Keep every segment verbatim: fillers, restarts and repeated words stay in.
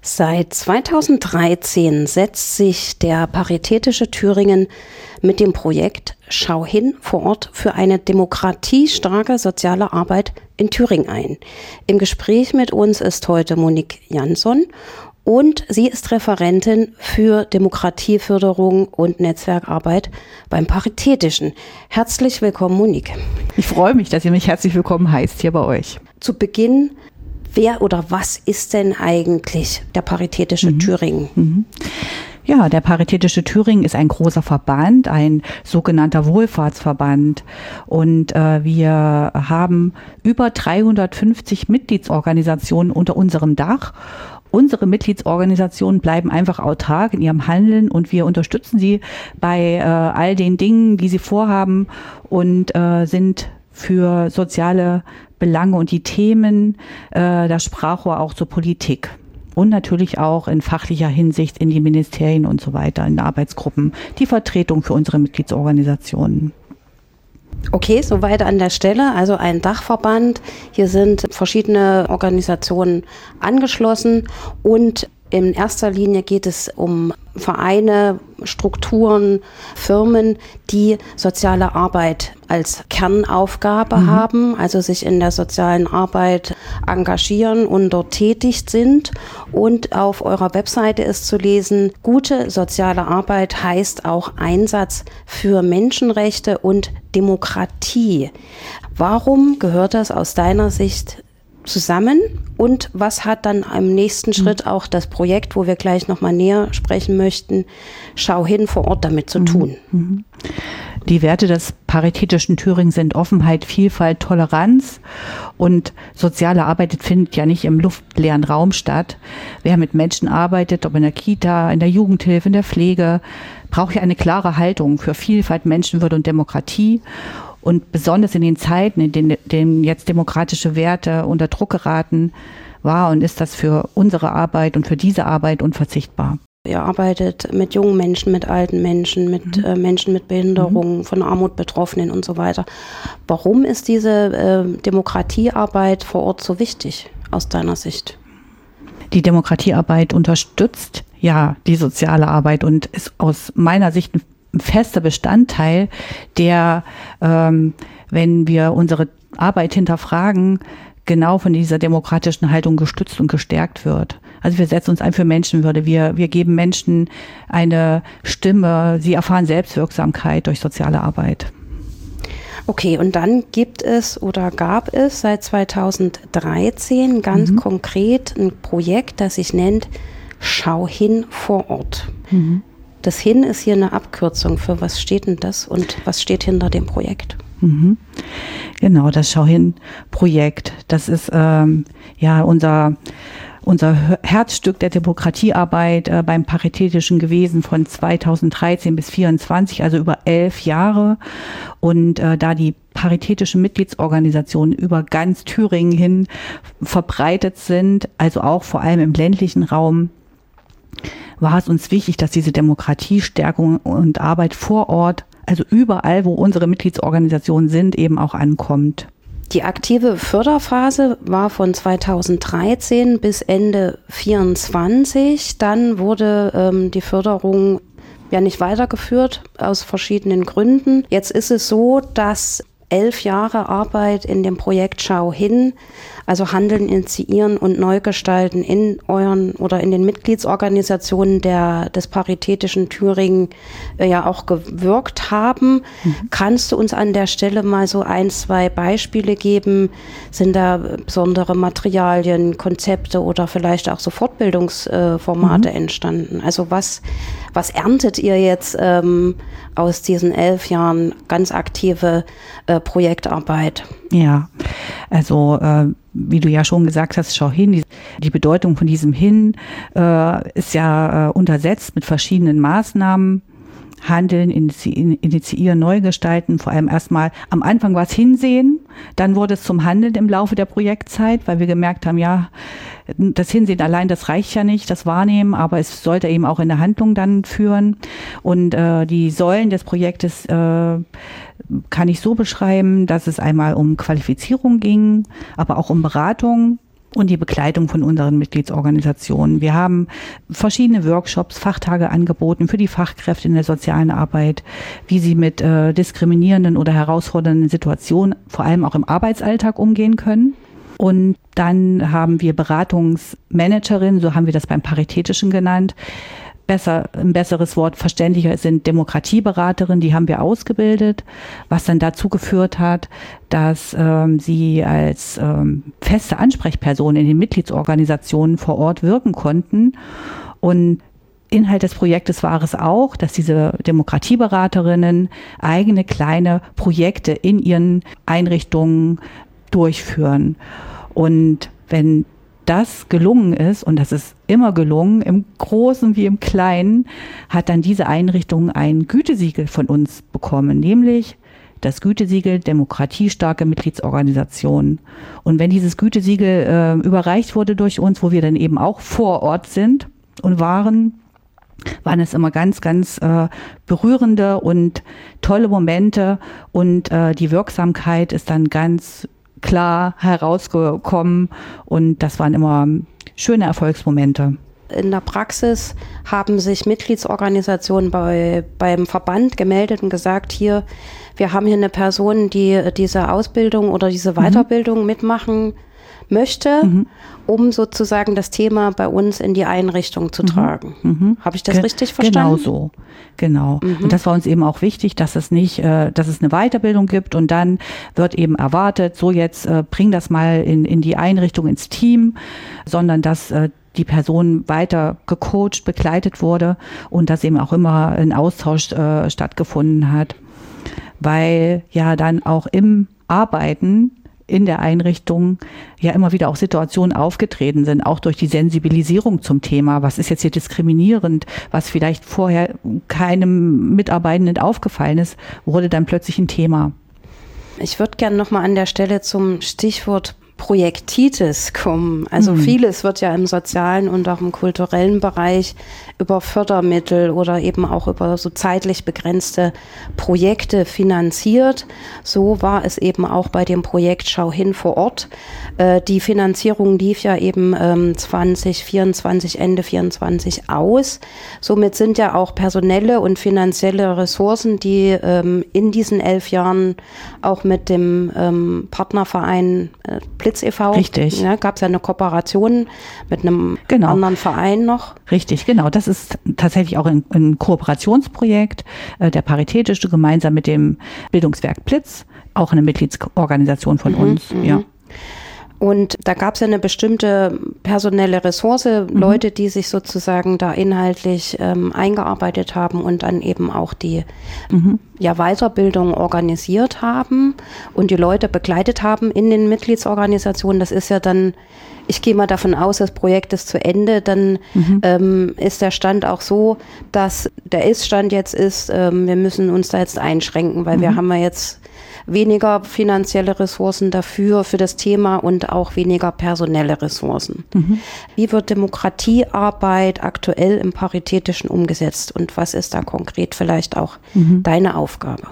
Seit zweitausenddreizehn setzt sich der Paritätische Thüringen mit dem Projekt Schau hin vor Ort für eine demokratiestarke soziale Arbeit in Thüringen ein. Im Gespräch mit uns ist heute Monique Jansson und sie ist Referentin für Demokratieförderung und Netzwerkarbeit beim Paritätischen. Herzlich willkommen, Monique. Ich freue mich, dass ihr mich herzlich willkommen heißt hier bei euch. Zu Beginn, wer oder was ist denn eigentlich der Paritätische mhm. Thüringen? Mhm. Ja, der Paritätische Thüringen ist ein großer Verband, ein sogenannter Wohlfahrtsverband. Und äh, wir haben über dreihundertfünfzig Mitgliedsorganisationen unter unserem Dach. Unsere Mitgliedsorganisationen bleiben einfach autark in ihrem Handeln und wir unterstützen sie bei äh, all den Dingen, die sie vorhaben und äh, sind für soziale Belange und die Themen äh, das Sprachrohr auch zur Politik. Und natürlich auch in fachlicher Hinsicht in die Ministerien und so weiter, in Arbeitsgruppen, die Vertretung für unsere Mitgliedsorganisationen. Okay, soweit an der Stelle. Also ein Dachverband. Hier sind verschiedene Organisationen angeschlossen und in erster Linie geht es um Vereine, Strukturen, Firmen, die soziale Arbeit als Kernaufgabe mhm. haben, also sich in der sozialen Arbeit engagieren und dort tätig sind. Und auf eurer Webseite ist zu lesen, gute soziale Arbeit heißt auch Einsatz für Menschenrechte und Demokratie. Warum gehört das aus deiner Sicht zusammen und was hat dann im nächsten mhm. Schritt auch das Projekt, wo wir gleich nochmal näher sprechen möchten, Schau hin vor Ort damit zu tun? Mhm. Die Werte des Paritätischen Thüringen sind Offenheit, Vielfalt, Toleranz und soziale Arbeit findet ja nicht im luftleeren Raum statt. Wer mit Menschen arbeitet, ob in der Kita, in der Jugendhilfe, in der Pflege, braucht ja eine klare Haltung für Vielfalt, Menschenwürde und Demokratie. Und besonders in den Zeiten, in denen, denen jetzt demokratische Werte unter Druck geraten, war und ist das für unsere Arbeit und für diese Arbeit unverzichtbar. Ihr arbeitet mit jungen Menschen, mit alten Menschen, mit mhm. äh, Menschen mit Behinderungen, mhm. von Armut Betroffenen und so weiter. Warum ist diese äh, Demokratiearbeit vor Ort so wichtig aus deiner Sicht? Die Demokratiearbeit unterstützt ja die soziale Arbeit und ist aus meiner Sicht ein ein fester Bestandteil, der, ähm, wenn wir unsere Arbeit hinterfragen, genau von dieser demokratischen Haltung gestützt und gestärkt wird. Also wir setzen uns ein für Menschenwürde, wir, wir geben Menschen eine Stimme, sie erfahren Selbstwirksamkeit durch soziale Arbeit. Okay, und dann gibt es oder gab es seit zweitausenddreizehn ganz mhm. konkret ein Projekt, das sich nennt Schau hin vor Ort. Mhm. Das Hin ist hier eine Abkürzung. Für was steht denn das und was steht hinter dem Projekt? Mhm. Genau, das Schau hin Projekt. Das ist ähm, ja unser unser Herzstück der Demokratiearbeit äh, beim Paritätischen gewesen von zweitausenddreizehn bis vierundzwanzig, also über elf Jahre. Und äh, da die paritätischen Mitgliedsorganisationen über ganz Thüringen hin verbreitet sind, also auch vor allem im ländlichen Raum, war es uns wichtig, dass diese Demokratiestärkung und Arbeit vor Ort, also überall, wo unsere Mitgliedsorganisationen sind, eben auch ankommt. Die aktive Förderphase war von zweitausenddreizehn bis Ende vierundzwanzig. Dann wurde ähm, die Förderung ja nicht weitergeführt, aus verschiedenen Gründen. Jetzt ist es so, dass elf Jahre Arbeit in dem Projekt Schau hin, also Handeln, Initiieren und Neugestalten in euren oder in den Mitgliedsorganisationen der, des Paritätischen Thüringen äh, ja auch gewirkt haben. Mhm. Kannst du uns an der Stelle mal so ein, zwei Beispiele geben? Sind da besondere Materialien, Konzepte oder vielleicht auch so Fortbildungsformate äh, mhm. entstanden? Also was, was erntet ihr jetzt ähm, aus diesen elf Jahren ganz aktive äh, Projektarbeit? Ja, also äh, wie du ja schon gesagt hast, schau hin, die, die Bedeutung von diesem Hin äh, ist ja äh, untersetzt mit verschiedenen Maßnahmen. Handeln, initiieren, neu gestalten, vor allem erstmal am Anfang war es Hinsehen, dann wurde es zum Handeln im Laufe der Projektzeit, weil wir gemerkt haben, ja, das Hinsehen allein, das reicht ja nicht, das Wahrnehmen, aber es sollte eben auch in der Handlung dann führen. Und äh, die Säulen des Projektes äh, kann ich so beschreiben, dass es einmal um Qualifizierung ging, aber auch um Beratung und die Begleitung von unseren Mitgliedsorganisationen. Wir haben verschiedene Workshops, Fachtage angeboten für die Fachkräfte in der sozialen Arbeit, wie sie mit äh, diskriminierenden oder herausfordernden Situationen, vor allem auch im Arbeitsalltag, umgehen können. Und dann haben wir Beratungsmanagerinnen, so haben wir das beim Paritätischen genannt. Besser, ein besseres Wort, verständlicher sind Demokratieberaterinnen, die haben wir ausgebildet, was dann dazu geführt hat, dass ähm, sie als ähm, feste Ansprechpersonen in den Mitgliedsorganisationen vor Ort wirken konnten. Und Inhalt des Projektes war es auch, dass diese Demokratieberaterinnen eigene kleine Projekte in ihren Einrichtungen durchführen. Und wenn das gelungen ist, und das ist immer gelungen, im Großen wie im Kleinen, hat dann diese Einrichtung ein Gütesiegel von uns bekommen, nämlich das Gütesiegel Demokratiestarke Mitgliedsorganisation. Und wenn dieses Gütesiegel äh, überreicht wurde durch uns, wo wir dann eben auch vor Ort sind und waren, waren es immer ganz, ganz äh, berührende und tolle Momente, und äh, die Wirksamkeit ist dann ganz klar herausgekommen, und das waren immer schöne Erfolgsmomente. In der Praxis haben sich Mitgliedsorganisationen bei, beim Verband gemeldet und gesagt, hier, wir haben hier eine Person, die diese Ausbildung oder diese Weiterbildung mhm. mitmachen möchte, mhm. um sozusagen das Thema bei uns in die Einrichtung zu tragen. Mhm. Habe ich das Ge- richtig verstanden? Genau so, genau. Mhm. Und das war uns eben auch wichtig, dass es nicht, äh, dass es eine Weiterbildung gibt und dann wird eben erwartet, so jetzt äh, bring das mal in, in die Einrichtung, ins Team, sondern dass äh, die Person weiter gecoacht, begleitet wurde und dass eben auch immer ein Austausch äh, stattgefunden hat, weil ja dann auch im Arbeiten in der Einrichtung ja immer wieder auch Situationen aufgetreten sind, auch durch die Sensibilisierung zum Thema. Was ist jetzt hier diskriminierend, was vielleicht vorher keinem Mitarbeitenden aufgefallen ist, wurde dann plötzlich ein Thema. Ich würde gerne nochmal an der Stelle zum Stichwort Projektitis kommen. Also mhm. vieles wird ja im sozialen und auch im kulturellen Bereich über Fördermittel oder eben auch über so zeitlich begrenzte Projekte finanziert. So war es eben auch bei dem Projekt Schau hin vor Ort. Äh, die Finanzierung lief ja eben ähm, zwanzig vierundzwanzig, Ende vierundzwanzig aus. Somit sind ja auch personelle und finanzielle Ressourcen, die ähm, in diesen elf Jahren auch mit dem ähm, Partnerverein äh, Blitz e V. Richtig. Ja, gab es ja eine Kooperation mit einem genau. anderen Verein noch. Richtig, genau. Das ist tatsächlich auch ein, ein Kooperationsprojekt äh, der Paritätische gemeinsam mit dem Bildungswerk Blitz, auch eine Mitgliedsorganisation von mhm, uns. Mhm. Ja. Und da gab es ja eine bestimmte personelle Ressource, mhm. Leute, die sich sozusagen da inhaltlich ähm, eingearbeitet haben und dann eben auch die mhm. ja, Weiterbildung organisiert haben und die Leute begleitet haben in den Mitgliedsorganisationen. Das ist ja dann, ich gehe mal davon aus, das Projekt ist zu Ende, dann mhm. ähm, ist der Stand auch so, dass der Ist-Stand jetzt ist, ähm, wir müssen uns da jetzt einschränken, weil mhm. wir haben ja jetzt weniger finanzielle Ressourcen dafür, für das Thema und auch weniger personelle Ressourcen. Mhm. Wie wird Demokratiearbeit aktuell im Paritätischen umgesetzt und was ist da konkret vielleicht auch mhm. deine Aufgabe?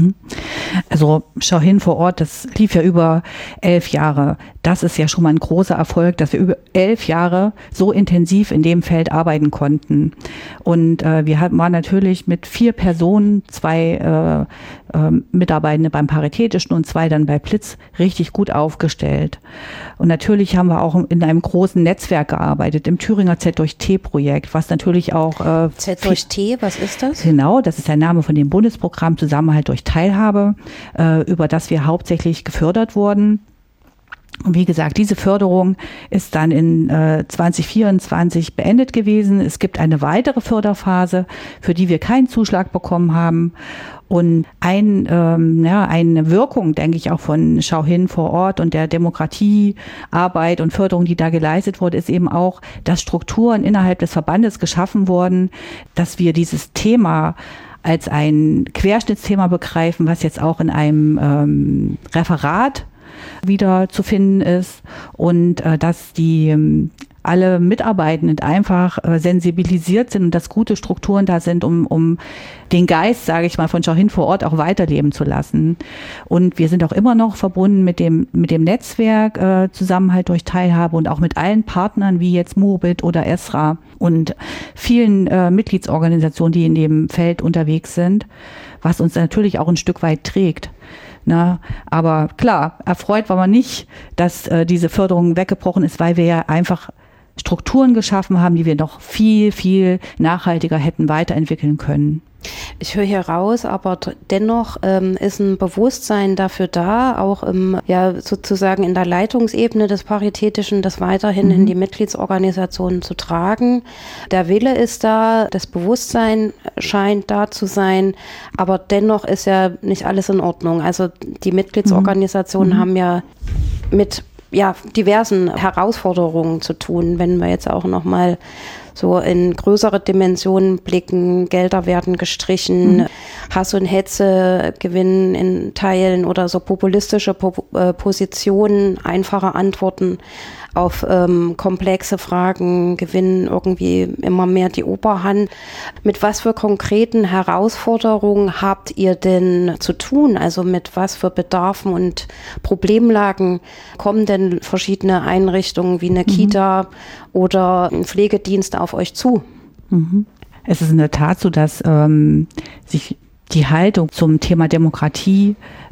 Also Schau hin vor Ort, das lief ja über elf Jahre. Das ist ja schon mal ein großer Erfolg, dass wir über elf Jahre so intensiv in dem Feld arbeiten konnten. Und äh, wir hatten, waren natürlich mit vier Personen, zwei äh, äh, Mitarbeitende beim Paritätischen und zwei dann bei Blitz, richtig gut aufgestellt. Und natürlich haben wir auch in einem großen Netzwerk gearbeitet, im Thüringer Z durch T-Projekt, was natürlich auch... Äh, Z durch T, was ist das? Genau, das ist der Name von dem Bundesprogramm Zusammenhalt durch Teilhabe, äh, über das wir hauptsächlich gefördert wurden. Und wie gesagt, diese Förderung ist dann in äh, zwanzig vierundzwanzig beendet gewesen. Es gibt eine weitere Förderphase, für die wir keinen Zuschlag bekommen haben. Und ein, ähm, ja, eine Wirkung, denke ich, auch von Schau hin vor Ort und der Demokratiearbeit und Förderung, die da geleistet wurde, ist eben auch, dass Strukturen innerhalb des Verbandes geschaffen wurden, dass wir dieses Thema als ein Querschnittsthema begreifen, was jetzt auch in einem ähm, Referat wieder zu finden ist und äh, dass die ähm, alle Mitarbeitenden einfach äh, sensibilisiert sind und dass gute Strukturen da sind, um, um den Geist, sage ich mal, von Schau hin vor Ort auch weiterleben zu lassen. Und wir sind auch immer noch verbunden mit dem, mit dem Netzwerk äh, Zusammenhalt durch Teilhabe und auch mit allen Partnern wie jetzt Mobit oder Esra und vielen äh, Mitgliedsorganisationen, die in dem Feld unterwegs sind, was uns natürlich auch ein Stück weit trägt. Na, aber klar, erfreut war man nicht, dass äh, diese Förderung weggebrochen ist, weil wir ja einfach Strukturen geschaffen haben, die wir noch viel, viel nachhaltiger hätten weiterentwickeln können. Ich höre hier raus, aber dennoch ähm, ist ein Bewusstsein dafür da, auch im, ja, sozusagen in der Leitungsebene des Paritätischen, das weiterhin mhm. in die Mitgliedsorganisationen zu tragen. Der Wille ist da, das Bewusstsein scheint da zu sein, aber dennoch ist ja nicht alles in Ordnung. Also die Mitgliedsorganisationen mhm. haben ja mit ja, diversen Herausforderungen zu tun, wenn wir jetzt auch nochmal so in größere Dimensionen blicken, Gelder werden gestrichen, mhm. Hass und Hetze gewinnen in Teilen oder so populistische po- äh, Positionen, einfache Antworten auf ähm, komplexe Fragen gewinnen irgendwie immer mehr die Oberhand. Mit was für konkreten Herausforderungen habt ihr denn zu tun? Also mit was für Bedarfen und Problemlagen kommen denn verschiedene Einrichtungen wie eine mhm. Kita oder ein Pflegedienst auf euch zu? Mhm. Es ist in der Tat so, dass ähm, sich die Haltung zum Thema Demokratie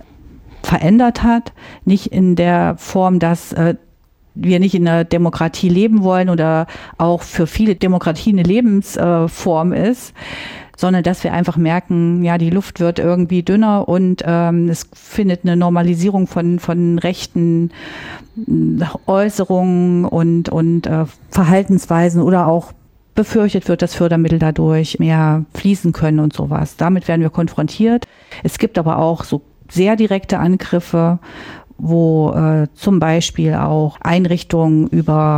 verändert hat. Nicht in der Form, dass äh, wir nicht in einer Demokratie leben wollen oder auch für viele Demokratie eine Lebensform äh, ist, sondern dass wir einfach merken, ja, die Luft wird irgendwie dünner und ähm, es findet eine Normalisierung von von rechten Äußerungen und und äh, Verhaltensweisen oder auch befürchtet wird, dass Fördermittel dadurch mehr fließen können und sowas. Damit werden wir konfrontiert. Es gibt aber auch so sehr direkte Angriffe, wo äh, zum Beispiel auch Einrichtungen über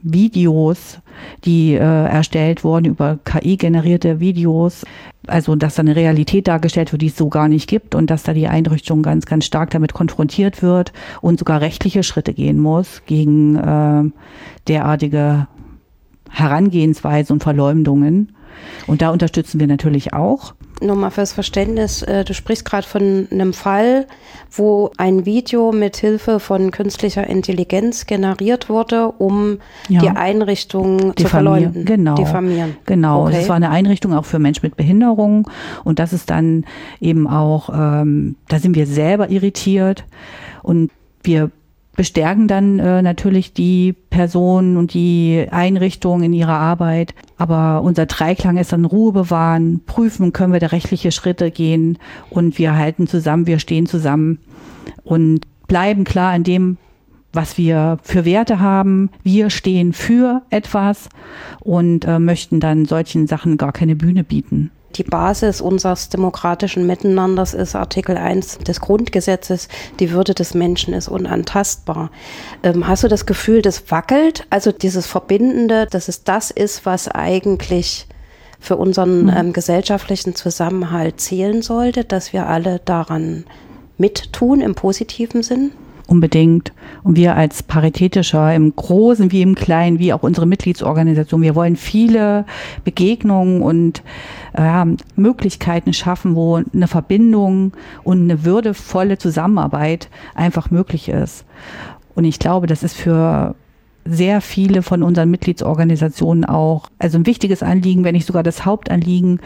Videos, die äh, erstellt wurden, über K I-generierte Videos, also dass da eine Realität dargestellt wird, die es so gar nicht gibt und dass da die Einrichtung ganz, ganz stark damit konfrontiert wird und sogar rechtliche Schritte gehen muss gegen äh, derartige Herangehensweise und Verleumdungen. Und da unterstützen wir natürlich auch. Nochmal fürs Verständnis, du sprichst gerade von einem Fall, wo ein Video mit Hilfe von künstlicher Intelligenz generiert wurde, um ja. die Einrichtung zu verleumden. Genau. Diffamieren. Genau. Okay. Das war eine Einrichtung auch für Menschen mit Behinderung und das ist dann eben auch, ähm, da sind wir selber irritiert und wir bestärken dann äh, natürlich die Personen und die Einrichtungen in ihrer Arbeit. Aber unser Dreiklang ist dann Ruhe bewahren, prüfen, können wir da rechtliche Schritte gehen und wir halten zusammen, wir stehen zusammen und bleiben klar in dem, was wir für Werte haben. Wir stehen für etwas und äh, möchten dann solchen Sachen gar keine Bühne bieten. Die Basis unseres demokratischen Miteinanders ist Artikel eins des Grundgesetzes, die Würde des Menschen ist unantastbar. Ähm, hast du das Gefühl, das wackelt? Also dieses Verbindende, dass es das ist, was eigentlich für unseren mhm. ähm, gesellschaftlichen Zusammenhalt zählen sollte, dass wir alle daran mittun im positiven Sinn? Unbedingt. Und wir als Paritätischer im Großen wie im Kleinen, wie auch unsere Mitgliedsorganisation, wir wollen viele Begegnungen und äh, Möglichkeiten schaffen, wo eine Verbindung und eine würdevolle Zusammenarbeit einfach möglich ist. Und ich glaube, das ist für sehr viele von unseren Mitgliedsorganisationen auch, also ein wichtiges Anliegen, wenn nicht sogar das Hauptanliegen,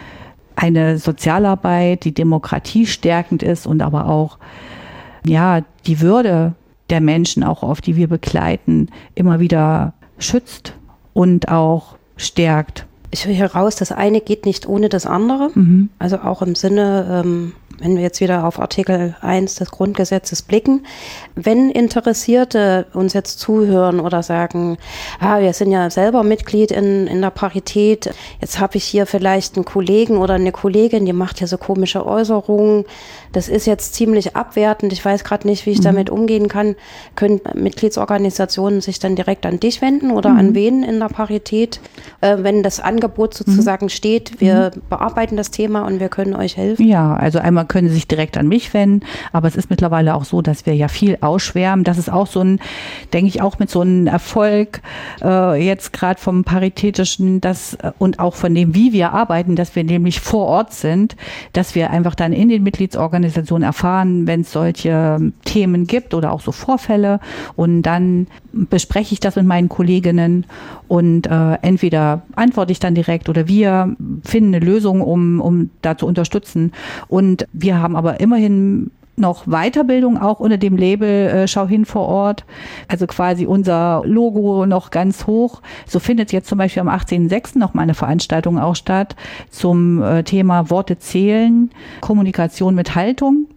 eine Sozialarbeit, die demokratiestärkend ist und aber auch ja, die Würde der Menschen, auch auf die wir begleiten, immer wieder schützt und auch stärkt. Ich höre hier raus, das eine geht nicht ohne das andere. Mhm. Also auch im Sinne, ähm, wenn wir jetzt wieder auf Artikel eins des Grundgesetzes blicken, wenn Interessierte uns jetzt zuhören oder sagen, ah, wir sind ja selber Mitglied in, in der Parität, jetzt habe ich hier vielleicht einen Kollegen oder eine Kollegin, die macht hier so komische Äußerungen, das ist jetzt ziemlich abwertend, ich weiß gerade nicht, wie ich mhm. damit umgehen kann, können Mitgliedsorganisationen sich dann direkt an dich wenden oder mhm. an wen in der Parität, äh, wenn das Angebot sozusagen mhm. steht, wir mhm. bearbeiten das Thema und wir können euch helfen? Ja, also einmal immer können Sie sich direkt an mich wenden. Aber es ist mittlerweile auch so, dass wir ja viel ausschwärmen. Das ist auch so ein, denke ich, auch mit so einem Erfolg äh, jetzt gerade vom Paritätischen, dass, und auch von dem, wie wir arbeiten, dass wir nämlich vor Ort sind, dass wir einfach dann in den Mitgliedsorganisationen erfahren, wenn es solche Themen gibt oder auch so Vorfälle. Und dann bespreche ich das mit meinen Kolleginnen und äh, entweder antworte ich dann direkt oder wir finden eine Lösung, um, um da zu unterstützen. Und wir haben aber immerhin noch Weiterbildung auch unter dem Label äh, Schau hin vor Ort, also quasi unser Logo noch ganz hoch. So findet jetzt zum Beispiel am achtzehnten sechsten noch mal eine Veranstaltung auch statt zum äh, Thema Worte zählen, Kommunikation mit Haltung.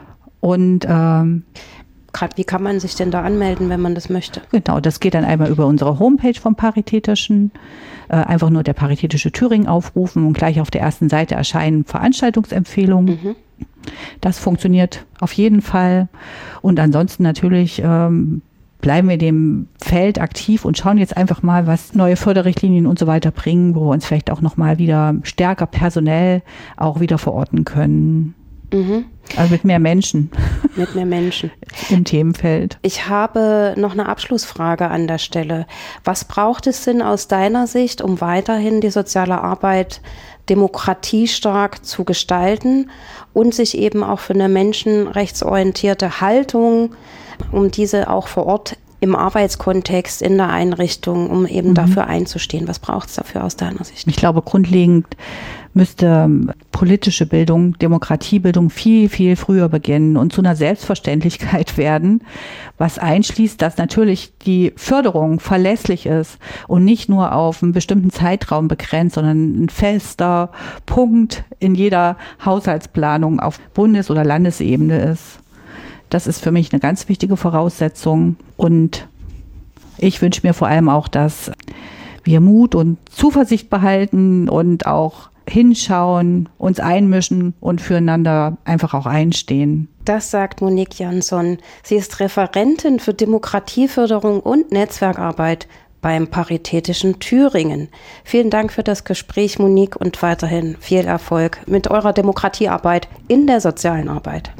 Und ähm, Gerade wie kann man sich denn da anmelden, wenn man das möchte? Genau, das geht dann einmal über unsere Homepage vom Paritätischen. Äh, einfach nur der Paritätische Thüringen aufrufen und gleich auf der ersten Seite erscheinen Veranstaltungsempfehlungen. Mhm. Das funktioniert auf jeden Fall. Und ansonsten natürlich ähm, bleiben wir dem Feld aktiv und schauen jetzt einfach mal, was neue Förderrichtlinien und so weiter bringen, wo wir uns vielleicht auch nochmal wieder stärker personell auch wieder verorten können. Mhm. Also mit mehr Menschen. Mit mehr Menschen. Im Themenfeld. Ich habe noch eine Abschlussfrage an der Stelle. Was braucht es denn aus deiner Sicht, um weiterhin die soziale Arbeit demokratiestark zu gestalten und sich eben auch für eine menschenrechtsorientierte Haltung, um diese auch vor Ort im Arbeitskontext, in der Einrichtung, um eben mhm. dafür einzustehen? Was braucht es dafür aus deiner Sicht? Ich glaube, grundlegend müsste politische Bildung, Demokratiebildung viel, viel früher beginnen und zu einer Selbstverständlichkeit werden, was einschließt, dass natürlich die Förderung verlässlich ist und nicht nur auf einen bestimmten Zeitraum begrenzt, sondern ein fester Punkt in jeder Haushaltsplanung auf Bundes- oder Landesebene ist. Das ist für mich eine ganz wichtige Voraussetzung. Und ich wünsche mir vor allem auch, dass wir Mut und Zuversicht behalten und auch hinschauen, uns einmischen und füreinander einfach auch einstehen. Das sagt Monique Jansson. Sie ist Referentin für Demokratieförderung und Netzwerkarbeit beim Paritätischen Thüringen. Vielen Dank für das Gespräch, Monique, und weiterhin viel Erfolg mit eurer Demokratiearbeit in der sozialen Arbeit.